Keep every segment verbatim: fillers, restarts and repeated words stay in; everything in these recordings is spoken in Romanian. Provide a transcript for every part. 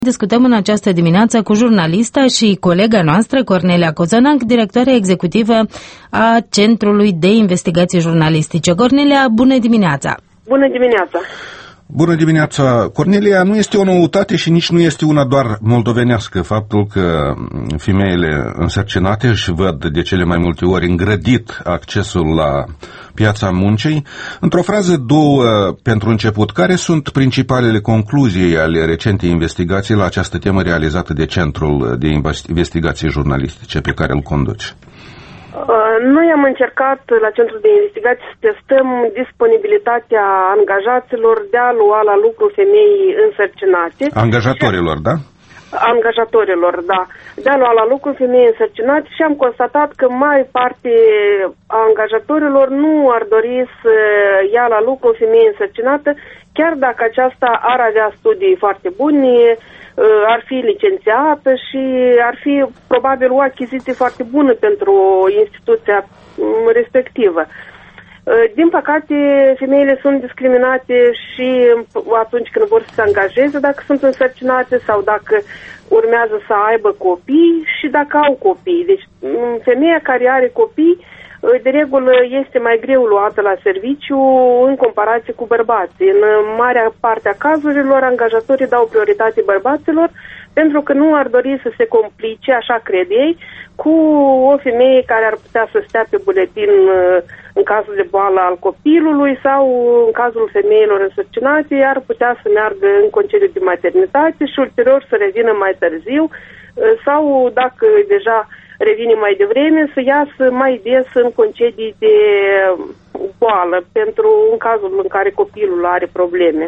Discutăm în această dimineață cu jurnalista și colega noastră, Cornelia Cozănac, directoarea executivă a Centrului de Investigații Jurnalistice. Cornelia, bună dimineața! Bună dimineața! Bună dimineața! Cornelia, nu este o noutate și nici nu este una doar moldovenească faptul că femeile însărcinate își văd de cele mai multe ori îngrădit accesul la piața muncii. Într-o frază, două pentru început, care sunt principalele concluzii ale recentei investigații la această temă realizată de Centrul de Investigații Jurnalistice pe care îl conduci? Noi am încercat la Centrul de Investigații să testăm disponibilitatea angajaților de a lua la lucru femei însărcinate. Angajatorilor, da? Angajatorilor, da. De a lua la lucru femei însărcinate și am constatat că mare parte a angajatorilor nu ar dori să ia la lucru o femeie însărcinată, chiar dacă aceasta ar avea studii foarte bune, ar fi licențiată și ar fi probabil o achiziție foarte bună pentru instituția respectivă. Din păcate, femeile sunt discriminate și atunci când vor să se angajeze, dacă sunt însărcinate sau dacă urmează să aibă copii și dacă au copii. Deci, femeia care are copii, de regulă, este mai greu luată la serviciu în comparație cu bărbații. În marea parte a cazurilor, angajatorii dau prioritate bărbaților pentru că nu ar dori să se complice, așa cred ei, cu o femeie care ar putea să stea pe buletin în cazul de boală al copilului sau în cazul femeilor însărcinate ar putea să meargă în concediu de maternitate și ulterior să revină mai târziu sau dacă deja revine mai devreme, să iasă mai des în concedii de boală, pentru în cazul în care copilul are probleme.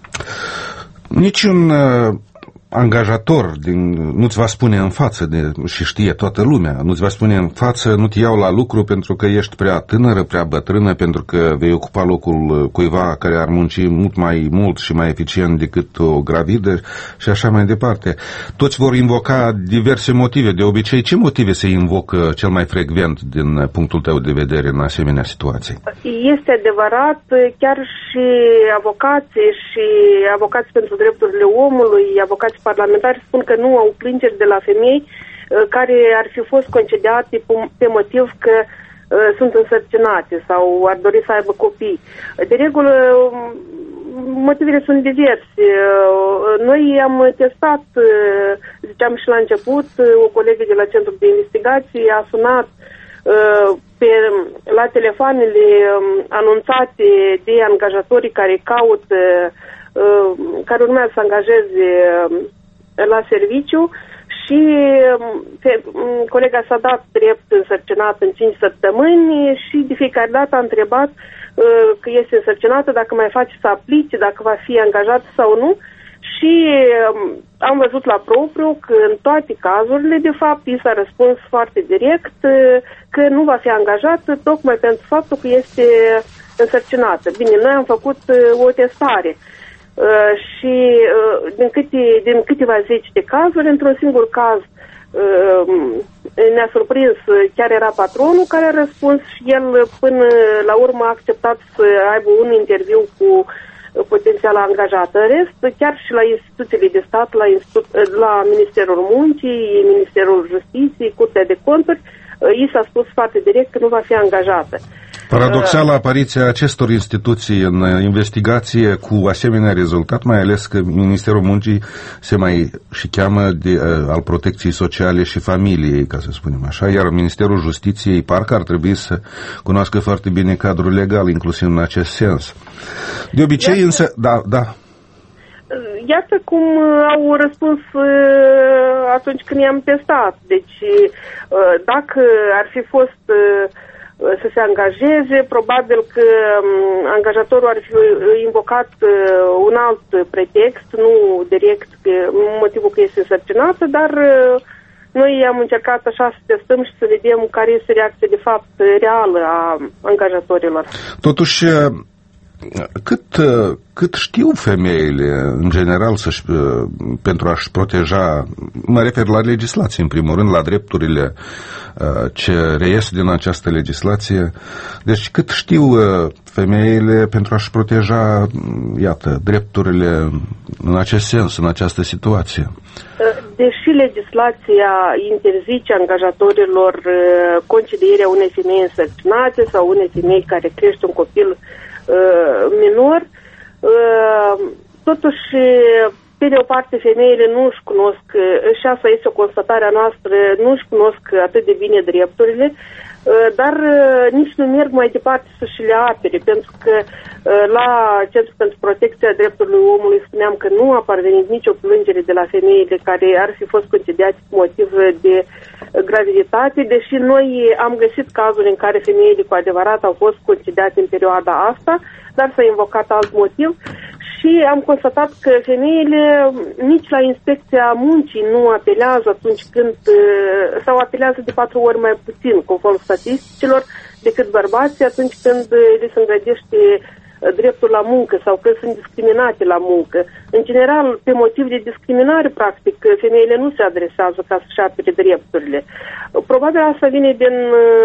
Niciun uh, angajator din, nu-ți va spune în față, de, și știe toată lumea, nu-ți va spune în față, nu te iau la lucru pentru că ești prea tânără, prea bătrână, pentru că vei ocupa locul cuiva care ar munci mult mai mult și mai eficient decât o gravidă și așa mai departe. Toți vor invoca diverse motive. De obicei, ce motive se invocă cel mai frecvent din punctul tău de vedere în asemenea situații? Este adevărat, chiar și avocații și avocați pentru drepturile omului, avocați parlamentari spun că nu au plângeri de la femei care ar fi fost concediate pe motiv că uh, sunt însărcinate sau ar dori să aibă copii. De regulă, motivele sunt diverse. Uh, noi am testat, uh, ziceam și la început, uh, o colegă de la Centrul de Investigații a sunat uh, pe, la telefoanele um, anunțate de angajatorii care caută uh, care urmează să angajeze uh, la serviciu și pe, colega s-a dat drept însărcinat în cinci săptămâni și de fiecare dată a întrebat uh, că este însărcinată, dacă mai face să aplice, dacă va fi angajată sau nu și uh, am văzut la propriu că în toate cazurile, de fapt, i s-a răspuns foarte direct uh, că nu va fi angajată tocmai pentru faptul că este însărcinată. Bine, noi am făcut uh, o testare. Uh, și uh, din, câte, din câteva zeci de cazuri, într-un singur caz uh, ne-a surprins, chiar era patronul care a răspuns și el până la urmă a acceptat să aibă un interviu cu potențial angajat. În rest, chiar și la instituțiile de stat, la, institu- la Ministerul Muncii, Ministerul Justiției, Curtea de Conturi, uh, i s-a spus foarte direct că nu va fi angajată. Paradoxală apariția acestor instituții în investigație cu asemenea rezultat, mai ales că Ministerul Muncii se mai și cheamă de, al Protecției Sociale și Familiei, ca să spunem așa, iar Ministerul Justiției parcă ar trebui să cunoască foarte bine cadrul legal, inclusiv în acest sens. De obicei Iată, însă, da, da. Iată cum au răspuns atunci când i-am testat. Deci, dacă ar fi fost să se angajeze, probabil că angajatorul ar fi invocat un alt pretext, nu direct motivul că este însărcinată, dar noi am încercat așa să testăm și să vedem care este reacția de fapt reală a angajatorilor. Totuși, cât, cât știu femeile, în general, să-și, pentru a-și proteja, mă refer la legislație, în primul rând, la drepturile ce reies din această legislație, deci cât știu femeile pentru a-și proteja, iată, drepturile în acest sens, în această situație? Deși legislația interzice angajatorilor concedierea unei femei însărcinate sau unei femei care crește un copil uh, minor, uh, totuși, pe de o parte, femeile nu își cunosc, și asta este o constatare a noastră, nu își cunosc atât de bine drepturile, dar nici nu merg mai departe să și le apere, pentru că la Centrul pentru Protecția Drepturilor Omului spuneam că nu a parvenit nicio plângere de la femeile care ar fi fost concediate cu motiv de graviditate, deși noi am găsit cazuri în care femeile cu adevărat au fost concediate în perioada asta, dar s-a invocat alt motiv. Și am constatat că femeile nici la inspecția muncii nu apelează atunci când, sau apelează de patru ori mai puțin, conform statisticilor, decât bărbații atunci când le se îngrădește dreptul la muncă sau când sunt discriminate la muncă. În general, pe motiv de discriminare, practic, femeile nu se adresează ca să-și apere drepturile. Probabil asta vine din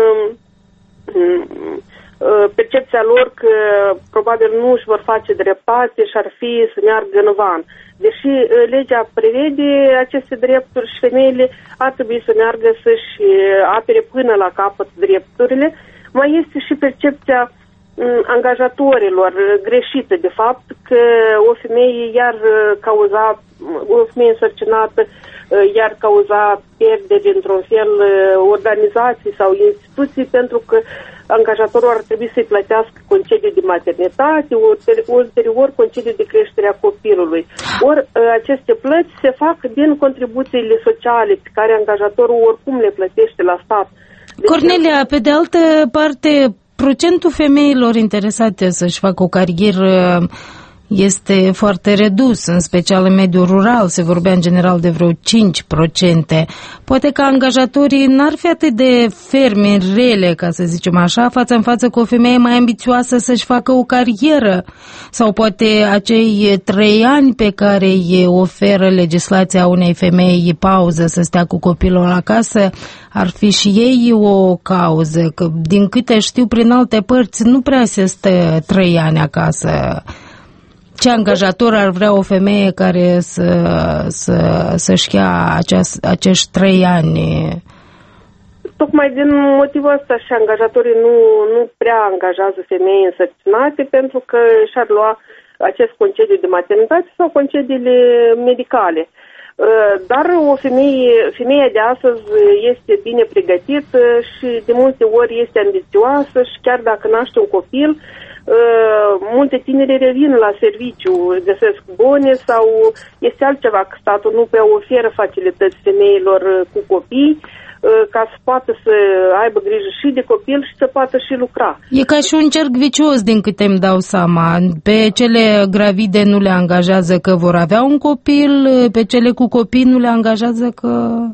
percepția lor că probabil nu își vor face dreptate și ar fi să meargă în van. Deși legea prevede aceste drepturi și femeile ar trebui să meargă să-și apere până la capăt drepturile, mai este și percepția angajatorilor greșită, de fapt, că o femeie iar cauza, o femeie însărcinată iar cauza pierderi într-un fel organizații sau instituții, pentru că angajatorul ar trebui să-i plătească concediu de maternitate, ulterior concediu de creștere a copilului. Ori aceste plăți se fac din contribuțiile sociale pe care angajatorul oricum le plătește la stat. Deci, Cornelia, pe de altă parte, procentul femeilor interesate să-și facă o carieră este foarte redus, în special în mediul rural, se vorbea în general de vreo cinci la sută. Poate că angajatorii n-ar fi atât de fermi, rele, ca să zicem așa, față în față cu o femeie mai ambițioasă să-și facă o carieră. Sau poate acei trei ani pe care îi oferă legislația unei femei pauză să stea cu copilul acasă, ar fi și ei o cauză, că din câte știu prin alte părți nu prea se stă trei ani acasă. Ce angajator ar vrea o femeie care să, să, să-și ia aceast, acești trei ani? Tocmai din motivul ăsta și angajatorii nu, nu prea angajează femei însărcinate, pentru că și-ar lua acest concediu de maternitate sau concediile medicale. Dar o femeie, femeia de astăzi este bine pregătită și de multe ori este ambițioasă și chiar dacă naște un copil, Uh, multe tineri revin la serviciu, găsesc bune sau este altceva, că statul nu prea oferă facilități femeilor uh, cu copii uh, ca să poată să aibă grijă și de copil și să poată și lucra. E ca și un cerc vicios, din câte îmi dau seama. Pe cele gravide nu le angajează că vor avea un copil, pe cele cu copii nu le angajează că...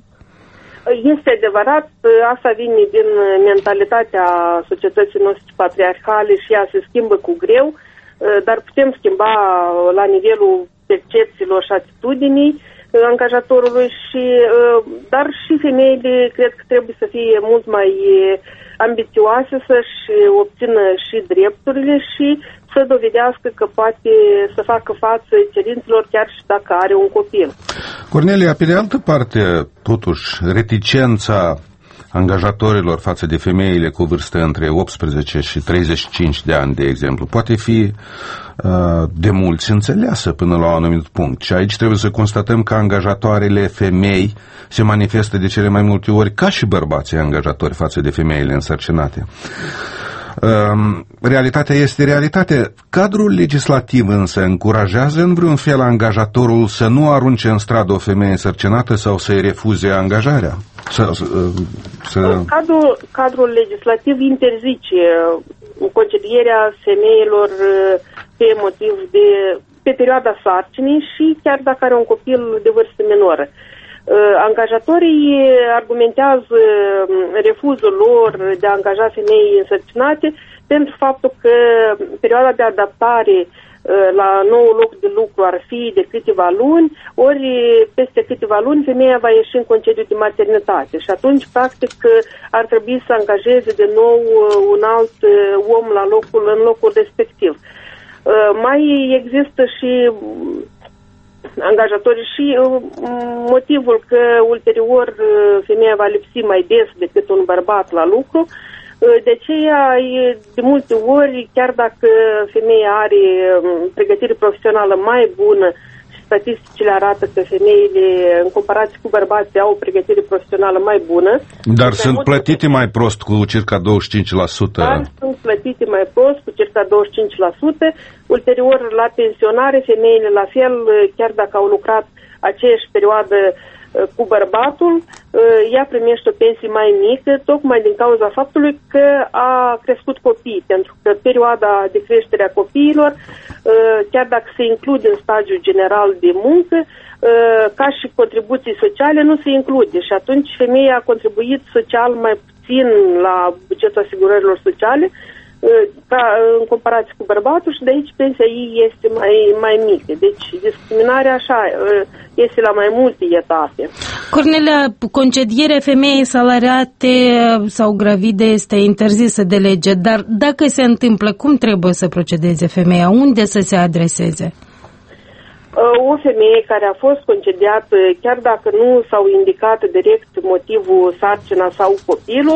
Este adevărat, asta vine din mentalitatea societății noastre patriarhale și ea se schimbă cu greu, dar putem schimba la nivelul percepțiilor și atitudinii angajatorului, și, dar și femeile cred că trebuie să fie mult mai ambițioase, să-și obțină și drepturile și să dovedească că poate să facă față cerințelor chiar și dacă are un copil. Cornelia, pe de altă parte, totuși, reticența angajatorilor față de femeile cu vârstă între optsprezece și treizeci și cinci de ani, de exemplu, poate fi uh, de mulți înțeleasă până la un anumit punct. Și aici trebuie să constatăm că angajatoarele femei se manifestă de cele mai multe ori ca și bărbații angajatori față de femeile însărcinate. Realitatea este realitate. Cadrul legislativ însă încurajează în vreun fel angajatorul să nu arunce în stradă o femeie însărcinată sau să-i refuze angajarea? Să, să... Cadrul, cadrul legislativ interzice concedierea femeilor pe motiv de pe perioada sarcinii și chiar dacă are un copil de vârstă minoră. angajatorii argumentează refuzul lor de a angaja femei însărcinate pentru faptul că perioada de adaptare la noul loc de lucru ar fi de câteva luni, ori peste câteva luni femeia va ieși în concediu de maternitate și atunci, practic, ar trebui să angajeze de nou un alt om la locul, în locul respectiv. Mai există și angajatorii și motivul că ulterior femeia va lipsi mai des decât un bărbat la lucru. De aceea, de multe ori, chiar dacă femeia are pregătire profesională mai bună și statisticile arată că femeile, în comparație cu bărbații, au o pregătire profesională mai bună. Dar sunt plătite mai prost cu circa douăzeci și cinci la sută. Dar sunt plătite mai prost cu circa douăzeci și cinci la sută. Ulterior, la pensionare, femeile la fel, chiar dacă au lucrat aceeași perioadă cu bărbatul, ea primește o pensie mai mică, tocmai din cauza faptului că a crescut copii, pentru că perioada de creștere a copiilor, chiar dacă se include în stagiul general de muncă, ca și contribuții sociale, nu se include și atunci femeia a contribuit social mai puțin la bugetul asigurărilor sociale, ca în comparație cu bărbatul și de aici pensia ei este mai, mai mică. Deci discriminarea așa este la mai multe etape. Cornelia, concedierea femeii salariate sau gravide este interzisă de lege, dar dacă se întâmplă, cum trebuie să procedeze femeia? Unde să se adreseze? O femeie care a fost concediată, chiar dacă nu s-au indicat direct motivul sarcina sau copilul,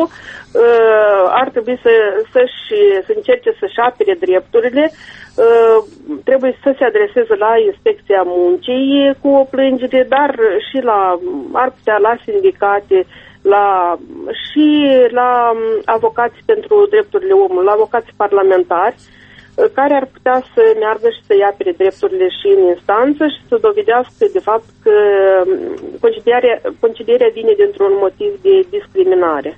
ar trebui să, să-și, să încerce să-și apere drepturile, trebuie să se adreseze la Inspecția Muncii cu o plângere, dar și la, ar putea la sindicate, la, și la avocați pentru drepturile omului, la avocați parlamentari, care ar putea să meargă și să ia pe drepturile și în instanță și să dovedească de fapt că concedierea, concedierea vine dintr-un motiv de discriminare.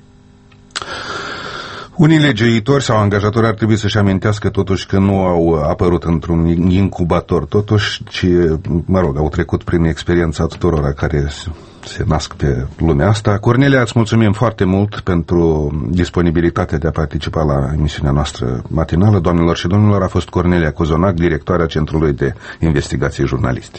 Unii legiuitori sau angajatori ar trebui să-și amintească totuși că nu au apărut într-un incubator totuși, ci, mă rog, au trecut prin experiența tuturora care se nasc pe lumea asta. Cornelia, îți mulțumim foarte mult pentru disponibilitatea de a participa la emisiunea noastră matinală. Doamnelor și domnilor, a fost Cornelia Cozonac, directoarea Centrului de Investigații Jurnalistice.